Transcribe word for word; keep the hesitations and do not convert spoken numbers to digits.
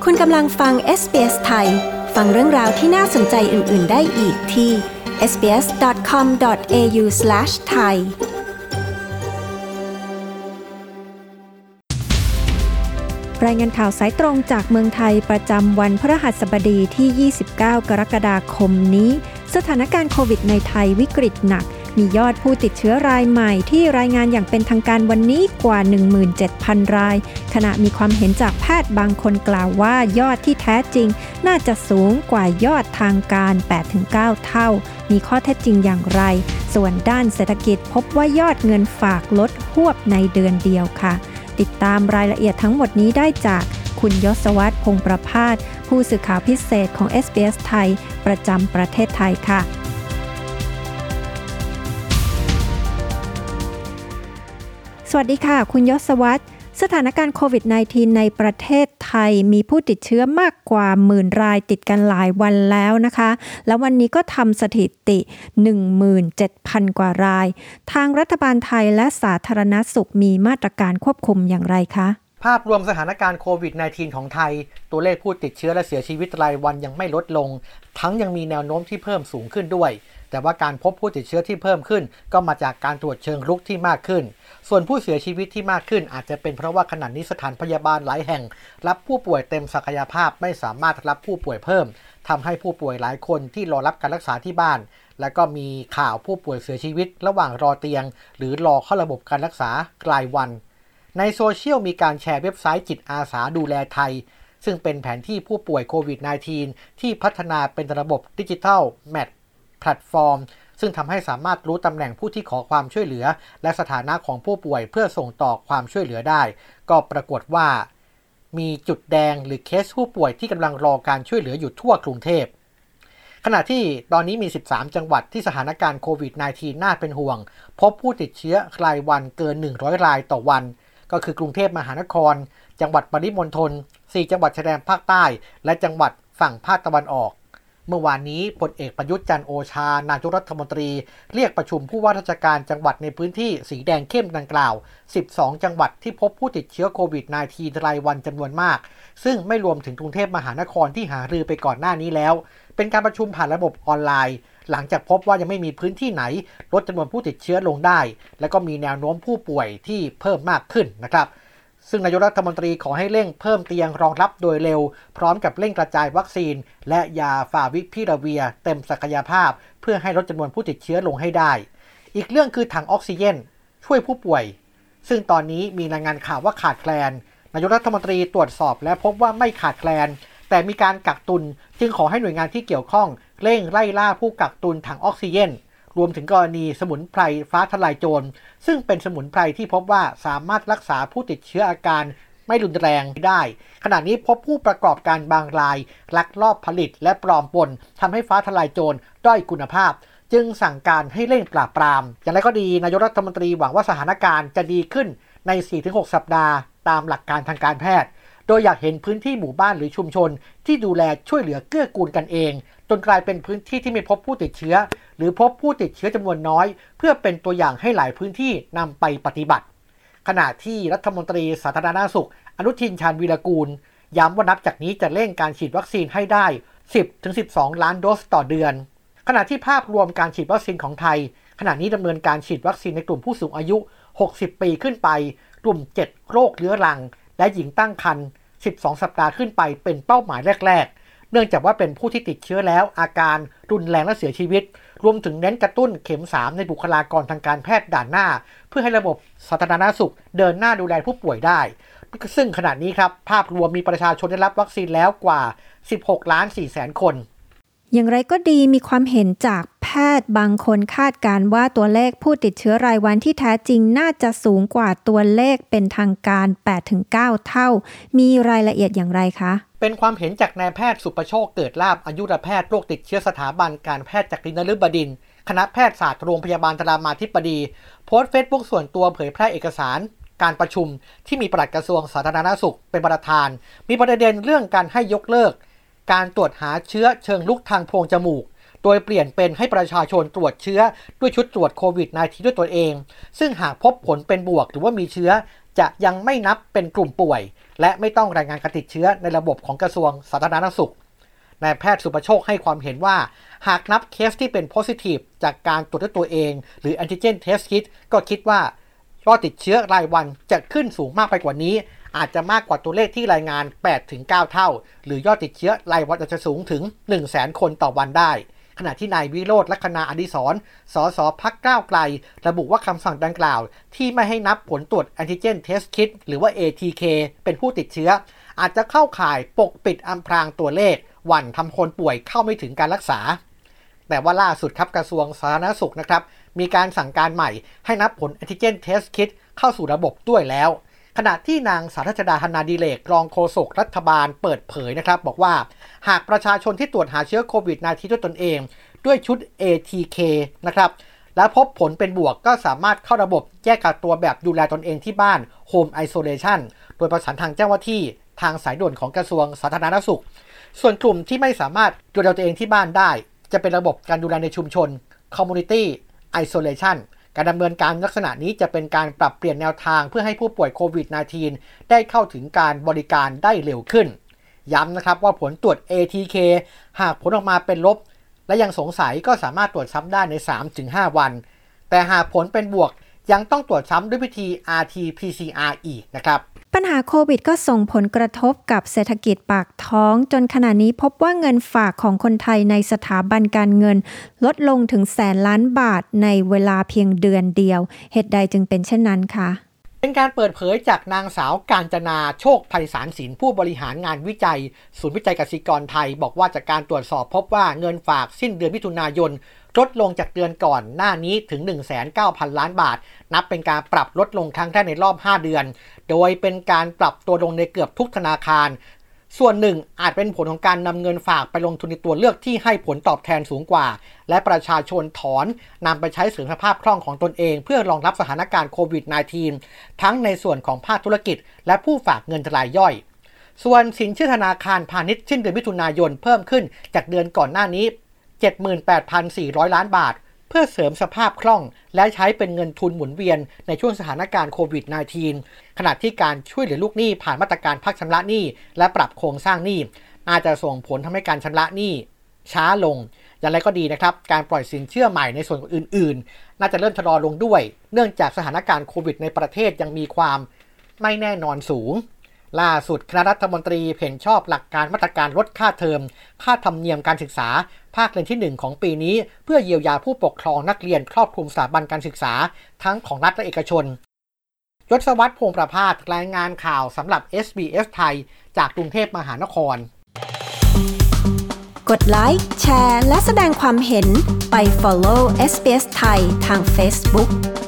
คุณกำลังฟัง เอส บี เอส ไทยฟังเรื่องราวที่น่าสนใจอื่นๆได้อีกที่ เอส บี เอส ดอท คอม ดอท เอ ยู สแลช ไทยรายงานข่าวสายตรงจากเมืองไทยประจำวันพฤหัสบดีที่ ยี่สิบเก้า กรกฎาคมนี้สถานการณ์โควิดในไทยวิกฤตหนักมียอดผู้ติดเชื้อรายใหม่ที่รายงานอย่างเป็นทางการวันนี้กว่า หนึ่งหมื่นเจ็ดพัน รายขณะมีความเห็นจากแพทย์บางคนกล่าวว่ายอดที่แท้จริงน่าจะสูงกว่ายอดทางการ แปดถึงเก้า เท่ามีข้อเท็จจริงอย่างไรส่วนด้านเศรษฐกิจพบว่ายอดเงินฝากลดหวบในเดือนเดียวค่ะติดตามรายละเอียดทั้งหมดนี้ได้จากคุณยศวัฒน์พงษ์ประภาสผู้สื่อข่าวพิเศษของ เอส บี เอส ไทยประจำประเทศไทยค่ะสวัสดีค่ะคุณยศวัฒน์สถานการณ์โควิด สิบเก้า ในประเทศไทยมีผู้ติดเชื้อมากกว่าหมื่นรายติดกันหลายวันแล้วนะคะแล้ววันนี้ก็ทำสถิติ หนึ่งหมื่นเจ็ดพัน กว่ารายทางรัฐบาลไทยและสาธารณสุขมีมาตรการควบคุมอย่างไรคะภาพรวมสถานการณ์โควิด สิบเก้า ของไทยตัวเลขผู้ติดเชื้อและเสียชีวิตรายวันยังไม่ลดลงทั้งยังมีแนวโน้มที่เพิ่มสูงขึ้นด้วยแต่ว่าการพบผู้ติดเชื้อที่เพิ่มขึ้นก็มาจากการตรวจเชิงรุกที่มากขึ้นส่วนผู้เสียชีวิตที่มากขึ้นอาจจะเป็นเพราะว่าขณะนี้สถานพยาบาลหลายแห่งรับผู้ป่วยเต็มศักยภาพไม่สามารถรับผู้ป่วยเพิ่มทำให้ผู้ป่วยหลายคนที่รอรับการรักษาที่บ้านและก็มีข่าวผู้ป่วยเสียชีวิตระหว่างรอเตียงหรือรอเข้าระบบการรักษารายวันในโซเชียลมีการแชร์เว็บไซต์จิตอาสาดูแลไทยซึ่งเป็นแผนที่ผู้ป่วยโควิด สิบเก้า ที่พัฒนาเป็นระบบดิจิทัลแมทแพลตฟอร์มซึ่งทำให้สามารถรู้ตำแหน่งผู้ที่ขอความช่วยเหลือและสถานะของผู้ป่วยเพื่อส่งต่อความช่วยเหลือได้ก็ปรากฏว่ามีจุดแดงหรือเคสผู้ป่วยที่กำลังรอการช่วยเหลืออยู่ทั่วกรุงเทพขณะที่ตอนนี้มีสิบสามจังหวัดที่สถานการณ์โควิด สิบเก้า น่าเป็นห่วงพบผู้ติดเชื้อรายวันเกินหนึ่งร้อยรายต่อวันก็คือกรุงเทพมหานครจังหวัดปริมณฑลสี่จังหวัดชายแดนภาคใต้และจังหวัดฝั่งภาคตะวันออกเมื่อวานนี้พลเอกประยุทธ์จันทร์โอชานายกรัฐมนตรีเรียกประชุมผู้ว่าราชการจังหวัดในพื้นที่สีแดงเข้มดังกล่าวสิบสองจังหวัดที่พบผู้ติดเชื้อโควิด สิบเก้า รายวันจำนวนมากซึ่งไม่รวมถึงกรุงเทพมหานครที่หารือไปก่อนหน้านี้แล้วเป็นการประชุมผ่านระบบออนไลน์หลังจากพบว่ายังไม่มีพื้นที่ไหนลดจำนวนผู้ติดเชื้อลงได้และก็มีแนวโน้มผู้ป่วยที่เพิ่มมากขึ้นนะครับซึ่งนายกรัฐมนตรีขอให้เร่งเพิ่มเตียงรองรับโดยเร็วพร้อมกับเร่งกระจายวัคซีนและยาฟาวิพิราเวียเต็มศักยภาพเพื่อให้ลดจำนวนผู้ติดเชื้อลงให้ได้อีกเรื่องคือถังออกซิเจนช่วยผู้ป่วยซึ่งตอนนี้มีรายงานข่าวว่าขาดแคลนนายกรัฐมนตรีตรวจสอบและพบว่าไม่ขาดแคลนแต่มีการกักตุนจึงขอให้หน่วยงานที่เกี่ยวข้องเร่งไล่ล่าผู้กักตุนถังออกซิเจนรวมถึงกรณีสมุนไพรฟ้าทลายโจรซึ่งเป็นสมุนไพรที่พบว่าสามารถรักษาผู้ติดเชื้ออาการไม่รุนแรงได้ขณะนี้พบผู้ประกอบการบางรายลักลอบผลิตและปลอมปนทำให้ฟ้าทลายโจรด้อยคุณภาพจึงสั่งการให้เร่งปราบปรามอย่างไรก็ดีนายกรัฐมนตรีหวังว่าสถานการณ์จะดีขึ้นใน สี่ถึงหก สัปดาห์ตามหลักการทางการแพทย์โดยอยากเห็นพื้นที่หมู่บ้านหรือชุมชนที่ดูแลช่วยเหลือเกื้อกูลกันเองจนกลายเป็นพื้นที่ที่ไม่พบผู้ติดเชื้อหรือพบผู้ติดเชื้อจำนวนน้อยเพื่อเป็นตัวอย่างให้หลายพื้นที่นำไปปฏิบัติขณะที่รัฐมนตรีสาธารณสุขอนุทินชาญวีรกูลย้ำว่านับจากนี้จะเร่งการฉีดวัคซีนให้ได้ สิบถึงสิบสอง ล้านโดสต่อเดือนขณะที่ภาพรวมการฉีดวัคซีนของไทยขณะนี้ดำเนินการฉีดวัคซีนในกลุ่มผู้สูงอายุหกสิบปีขึ้นไปกลุ่มเจ็ดโรคเรื้อรังและหญิงตั้งครรภ์สิบสองสัปดาห์ขึ้นไปเป็นเป้าหมายแรกๆเนื่องจากว่าเป็นผู้ที่ติดเชื้อแล้วอาการรุนแรงและเสียชีวิตรวมถึงเน้นกระตุ้นเข็มสามในบุคลากรทางการแพทย์ด่านหน้าเพื่อให้ระบบสาธารณสุขเดินหน้าดูแลผู้ป่วยได้ซึ่งขณะนี้ครับภาพรวมมีประชาชนได้รับวัคซีนแล้วกว่าสิบหกล้านสี่แสนคนอย่างไรก็ดีมีความเห็นจากแพทย์บางคนคาดการณ์ว่าตัวเลขผู้ติดเชื้อรายวันที่แท้จริงน่าจะสูงกว่าตัวเลขเป็นทางการ แปดถึงเก้า เท่ามีรายละเอียดอย่างไรคะเป็นความเห็นจากนายแพทย์สุประโชคเกิดลาภอายุรแพทย์โรคติดเชื้อสถาบันการแพทย์จักรีนฤบดินทร์คณะแพทยศาสตร์โรงพยาบาลรามาธิบดีโพสต์เฟซบุ๊กส่วนตัวเผยแพร่เอกสารการประชุมที่มีปลัดกระทรวงสาธารณสุขเป็นประธานมีประเด็นเรื่องการให้ยกเลิกการตรวจหาเชื้อเชิงลุกทางโพรงจมูกโดยเปลี่ยนเป็นให้ประชาชนตรวจเชื้อด้วยชุดตรวจโควิด สิบเก้า ด้วยตัวเองซึ่งหากพบผลเป็นบวกหรือว่ามีเชื้อจะยังไม่นับเป็นกลุ่มป่วยและไม่ต้องรายงานการติดเชื้อในระบบของกระทรวงสาธารณสุขนายแพทย์สุประโชคให้ความเห็นว่าหากนับเคสที่เป็น positive จากการตรวจด้วยตัวเองหรือ antigen test kit ก็คิดว่ายอดติดเชื้อรายวันจะขึ้นสูงมากไปกว่านี้อาจจะมากกว่าตัวเลขที่รายงาน แปดถึงเก้า เท่าหรือยอดติดเชื้อรายวันอาจจะสูงถึง หนึ่งแสน คนต่อวันได้ขณะที่นายวิโรจน์ ลัคนาอดิศร สสพรรคก้าวไกลระบุว่าคำสั่งดังกล่าวที่ไม่ให้นับผลตรวจ Antigen Test Kit หรือว่า เอ ที เค เป็นผู้ติดเชื้ออาจจะเข้าข่ายปกปิดอำพรางตัวเลขหวั่นทำคนป่วยเข้าไม่ถึงการรักษาแต่ว่าล่าสุดครับกระทรวงสาธารณสุขนะครับมีการสั่งการใหม่ให้นับผล Antigen Test Kit เข้าสู่ระบบด้วยแล้วขณะที่นางสาธดาธนาดิเรกรองโฆษกรัฐบาลเปิดเผยนะครับบอกว่าหากประชาชนที่ตรวจหาเชื้อโควิด สิบเก้า ด้วยตนเองด้วยชุด เอ ที เค นะครับและพบผลเป็นบวกก็สามารถเข้าระบบแยกกักตัวแบบดูแลตนเองที่บ้าน Home Isolation โดยประสานทางเจ้าหน้าที่ทางสายด่วนของกระทรวงสาธารณสุขส่วนกลุ่มที่ไม่สามารถดูแลตัวเองที่บ้านได้จะเป็นระบบการดูแลในชุมชน Community Isolation การดำเนินการลักษณะนี้จะเป็นการปรับเปลี่ยนแนวทางเพื่อให้ผู้ป่วยโควิด สิบเก้า ได้เข้าถึงการบริการได้เร็วขึ้นย้ำนะครับว่าผลตรวจ เอ ที เค หากผลออกมาเป็นลบและยังสงสัยก็สามารถตรวจซ้ำได้ใน สามถึงห้า วันแต่หากผลเป็นบวกยังต้องตรวจซ้ำด้วยวิธี อาร์ ที พี ซี อาร์ อีกนะครับปัญหาโควิดก็ส่งผลกระทบกับเศรษฐกิจปากท้องจนขณะนี้พบว่าเงินฝากของคนไทยในสถาบันการเงินลดลงถึงแสนล้านบาทในเวลาเพียงเดือนเดียวเหตุใดจึงเป็นเช่นนั้นคะเป็นการเปิดเผยจากนางสาวกาญจนาโชคไพศาลศิลป์ผู้บริหารงานวิจัยศูนย์วิจัยกสิกรไทยบอกว่าจากการตรวจสอบพบว่าเงินฝากสิ้นเดือนมิถุนายนลดลงจากเดือนก่อนหน้านี้ถึง หนึ่งแสนเก้าพัน ล้านบาทนับเป็นการปรับลดลงครั้งแรกในรอบห้าเดือนโดยเป็นการปรับตัวลงในเกือบทุกธนาคารส่วนหนึ่งอาจเป็นผลของการนำเงินฝากไปลงทุนในตัวเลือกที่ให้ผลตอบแทนสูงกว่าและประชาชนถอนนำไปใช้เสริมสภาพคล่องของตนเองเพื่อรองรับสถานการณ์โควิด สิบเก้า ทั้งในส่วนของภาคธุรกิจและผู้ฝากเงินรายย่อยส่วนสินเชื่อธนาคารพาณิชย์สิ้นเดือนมิถุนายนเพิ่มขึ้นจากเดือนก่อนหน้านี้ เจ็ดหมื่นแปดพันสี่ร้อย ล้านบาทเพื่อเสริมสภาพคล่องและใช้เป็นเงินทุนหมุนเวียนในช่วงสถานการณ์โควิด สิบเก้า ขณะที่การช่วยเหลือลูกหนี้ผ่านมาตรการพักชำระหนี้และปรับโครงสร้างหนี้อาจจะส่งผลทำให้การชำระหนี้ช้าลงอย่างไรก็ดีนะครับการปล่อยสินเชื่อใหม่ในส่วนอื่นๆน่าจะเริ่มชะลอลงด้วยเนื่องจากสถานการณ์โควิดในประเทศยังมีความไม่แน่นอนสูงล่าสุดคณะรัฐมนตรีเห็นชอบหลักการมาตรการลดค่าเทอมค่าธรรมเนียมการศึกษาภาคเรียนที่หนึ่งของปีนี้เพื่อเยียวยาผู้ปกครองนักเรียนครอบคลุมสถาบันการศึกษาทั้งของรัฐและเอกชนยศวัฒน์ พงษ์ประภาสรายงานข่าวสำหรับ เอส บี เอส ไทยจากกรุงเทพมหานครกดไลค์แชร์และแสดงความเห็นไป follow เอส บี เอส ไทยทาง Facebook